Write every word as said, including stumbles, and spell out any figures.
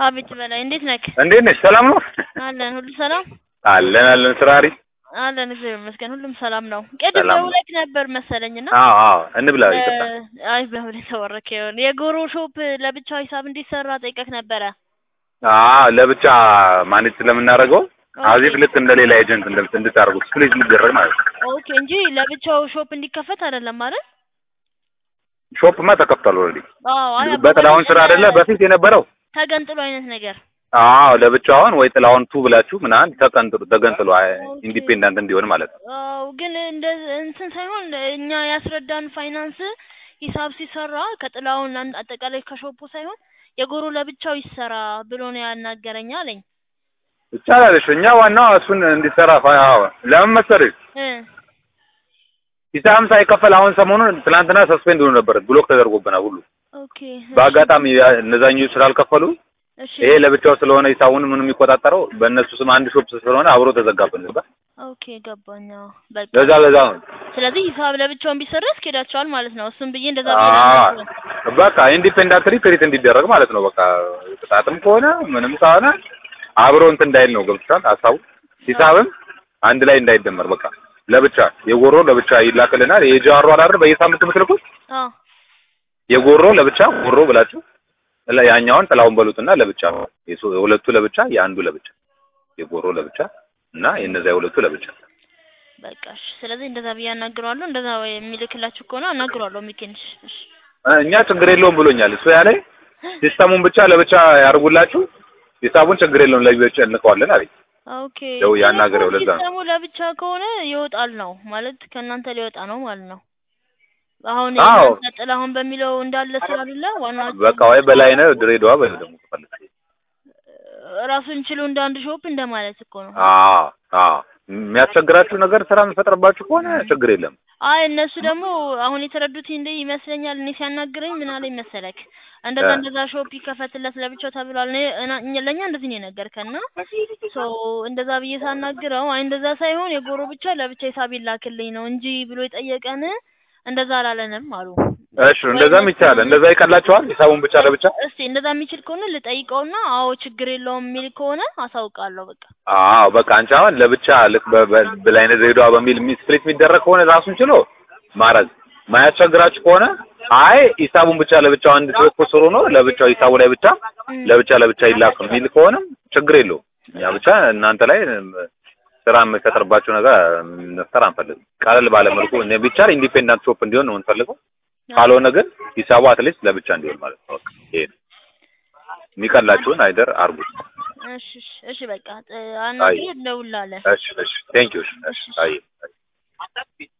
አቤት በላይ እንዴት ነህ? እንዴት ነሽ? ሰላም ነው? አለን ሁሉ ሰላም አለን አለን ስራሪ አለን እግዚአብሔር ይመስገን ሁሉም ሰላም ነው። ቅድም ደውለህ ነበር መሰለኝና አዎ አዎ እንብላ ይቅርታ። አይ በሁለት ተወረከው የጎሮ ሾፕ ለብቻው ሂሳብ እንዲሰራ ጠይቀህ ነበረ። አዎ ለብቻ ማኔጅ ስለምናደርገው አዚፍ ልክ እንደሌላ ኤጀንት እንደልት እንድታርጉ ስፕሊት ሊደረግ ማለት ነው። ኦኬ እንጂ ለብቻው ሾፕ እንዲከፈት አይደለም ማለት ሾፕማ ተከፍቷል ኦልሬዲ። አዎ አይ በጥላውን ስራ አይደለ በፊት የነበረው ተገንጥሎ አይነት ነገር አዎ ለብቻውን ወይ ጥላውን ቱ ብላችሁ ምናምን ተቀንጥሉ ተገንጥሉ ኢንዲፔንደንት እንዲሆን ማለት ነው። አዎ ግን እንደ እንትን ሳይሆን እኛ ያስረዳን ፋይናንስ ሂሳብ ሲሰራ ከጥላውን አጠቃላይ ከሾፑ ሳይሆን የጎሮ ለብቻው ይሰራ ብሎ ነው ያናገረኝ አለኝ። ይቻላል እኛ ዋናው እሱን እንዲሰራ አዎ ለምን መሰለሽ እ ሂሳብ ሳይከፈል አሁን ሰሞኑን ትላንትና ሰስፔንድ ሆኖ ነበር ብሎክ ተደርጎብናል ሁሉ ኦኬ በአጋጣሚ እነዛኞቹ ስላልከፈሉ ይሄ ለብቻው ስለሆነ ሂሳቡን ምንም የሚቆጣጠረው በእነሱ ስም አንድ ሾፕ ስለሆነ አብሮ ተዘጋብን ነበር። ኦኬ ገባኛ በቃ ለዛ ለዛ ስለዚህ ሂሳብ ለብቻው ቢሰራ እስከዳቸዋል ማለት ነው። እሱም ብዬ እንደዛ ብዬ በቃ ኢንዲፔንደንትሊ ትሪት እንዲደረግ ማለት ነው። በቃ ቅጣትም ከሆነ ምንም ከሆነ አብሮ እንትን እንዳይል ነው ገብቷል ሐሳቡ። ሂሳብም አንድ ላይ እንዳይደመር በቃ ለብቻ የጎሮ ለብቻ ይላክልናል። የጃሮ አላር በየሳምንቱ ምትልኩት አዎ የጎሮ ለብቻ ጎሮ ብላችሁ ያኛውን ጥላውን በሉትና ለብቻ የሁለቱ ለብቻ የአንዱ ለብቻ የጎሮ ለብቻ እና የነዛ የሁለቱ ለብቻ በቃሽ። ስለዚህ እንደዛ ቢያናግሯለሁ እንደዛ የሚልክላችሁ ከሆነ አናግሯለሁ ሚኪንሽ እሺ እኛ ችግር የለውም ብሎኛል እሱ ያለ ሲስተሙን ብቻ ለብቻ ያርጉላችሁ ሂሳቡን ችግር የለውም ለብቻ እንልከዋለን አለኝ። ኦኬ ያው ያናገረው ለዛ ነው ሲስተሙ ለብቻ ከሆነ ይወጣል ነው ማለት ከእናንተ ሊወጣ ነው ማለት ነው። አሁን ያንተጥላ አሁን በሚለው እንዳለ ስላለ ዋናው በቃ ወይ በላይነህ ድሬዳዋ በለው ደግሞ ተፈልክ ራሱን ችሎ እንደ አንድ ሾፕ እንደማለት እኮ ነው። አዎ አዎ የሚያስቸግራችሁ ነገር ስራ የምፈጥርባችሁ ከሆነ ችግር የለም። አይ እነሱ ደግሞ አሁን የተረዱት እንደ ይመስለኛል እኔ ሲያናግረኝ ምን አለኝ መሰለክ እንደዛ እንደዛ ሾፕ ይከፈትለት ለብቻው ተብሏል እኔ ለኛ እንደዚህ ነው ነገርከና ሶ እንደዛ ብዬ ሳናግረው አይ እንደዛ ሳይሆን የጎሮ ብቻ ለብቻ ሂሳብ ይላክልኝ ነው እንጂ ብሎ የጠየቀን እንደዛ አላለንም አሉ። እሺ እንደዛም ይቻላል እንደዛ ይቀላቸዋል ሂሳቡን ብቻ ለብቻ እስቲ እንደዛ የሚችል ከሆነ ልጠይቀውና አዎ ችግር የለውም የሚል ከሆነ አሳውቃለሁ በቃ አዎ በቃ አንቺ አሁን ለብቻ ልክ በላይነህ ድሬዳዋ በሚል ስፕሊት የሚደረግ ከሆነ ራሱን ችሎ ማረግ ማያስቸግራችሁ ከሆነ አይ ሂሳቡን ብቻ ለብቻው አንድ ሾፕ ስሩ ነው ለብቻው ሂሳቡ ላይ ብቻ ለብቻ ለብቻ ይላክ የሚል ከሆነ ችግር የለውም። ያ ብቻ እናንተ ላይ ስራ የምፈጥርባችሁ ነገር መፍጠር አንፈልግም። ቀለል ባለ መልኩ እኔ ብቻ ኢንዲፔንደንት ሾፕ እንዲሆን ነው እንፈልገው። ካልሆነ ግን ሂሳቡ አትሊስት ለብቻ እንዲሆን ማለት ነው። ይሄ የሚቀላችሁን አይደር አርጉት። እሺ እሺ በቃ አናግሬ ደውላለሁ። እሺ እሺ ቴንክ ዩ እሺ አይ